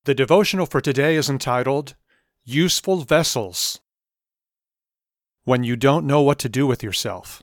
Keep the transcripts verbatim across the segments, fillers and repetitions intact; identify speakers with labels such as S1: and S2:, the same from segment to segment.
S1: The devotional for today is entitled, Useful Vessels. When you don't know what to do with yourself.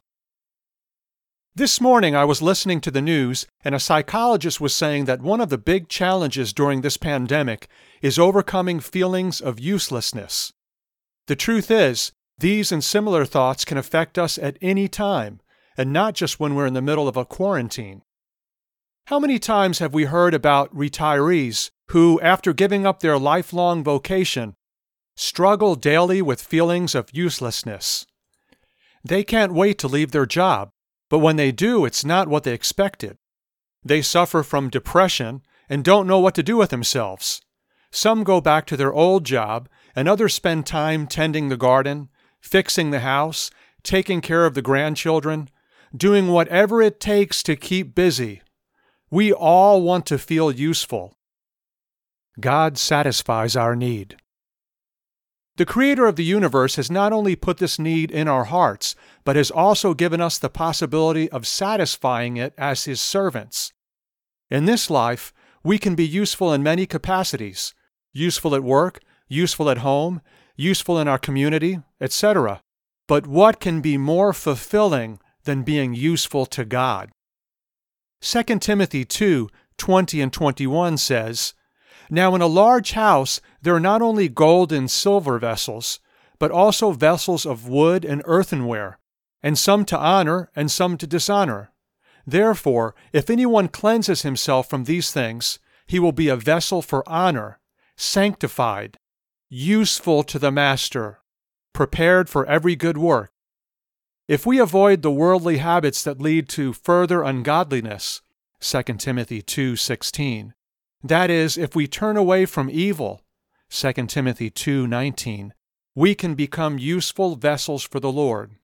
S1: This morning I was listening to the news, and a psychologist was saying that one of the big challenges during this pandemic is overcoming feelings of uselessness. The truth is, these and similar thoughts can affect us at any time, and not just when we're in the middle of a quarantine. How many times have we heard about retirees who, after giving up their lifelong vocation, struggle daily with feelings of uselessness? They can't wait to leave their job, but when they do, it's not what they expected. They suffer from depression and don't know what to do with themselves. Some go back to their old job, and others spend time tending the garden, fixing the house, taking care of the grandchildren, doing whatever it takes to keep busy. We all want to feel useful. God satisfies our need. The Creator of the universe has not only put this need in our hearts, but has also given us the possibility of satisfying it as His servants. In this life, we can be useful in many capacities, useful at work, useful at home, useful in our community, et cetera. But what can be more fulfilling than being useful to God? Second Timothy two, twenty and twenty-one says, Now in a large house there are not only gold and silver vessels, but also vessels of wood and earthenware, and some to honor and some to dishonor. Therefore, if anyone cleanses himself from these things, he will be a vessel for honor, sanctified, useful to the master, prepared for every good work. If we avoid the worldly habits that lead to further ungodliness, Second Timothy two sixteen, that is, if we turn away from evil, Second Timothy two nineteen, we can become useful vessels for the Lord.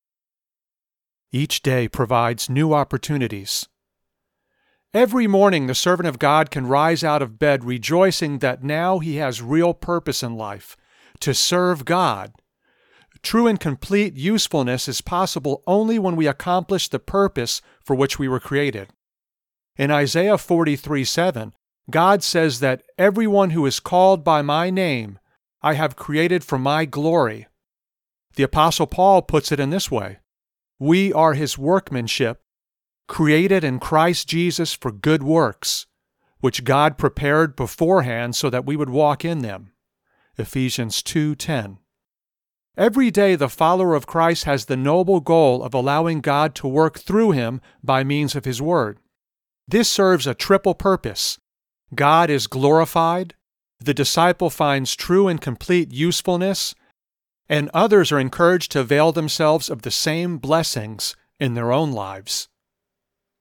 S1: Each day provides new opportunities. Every morning the servant of God can rise out of bed rejoicing that now he has real purpose in life, to serve God. True and complete usefulness is possible only when we accomplish the purpose for which we were created. In Isaiah forty-three seven, God says that everyone who is called by my name, I have created for my glory. The Apostle Paul puts it in this way, We are His workmanship, created in Christ Jesus for good works, which God prepared beforehand so that we would walk in them. Ephesians two ten. Every day the follower of Christ has the noble goal of allowing God to work through him by means of His Word. This serves a triple purpose. God is glorified, the disciple finds true and complete usefulness, and others are encouraged to avail themselves of the same blessings in their own lives.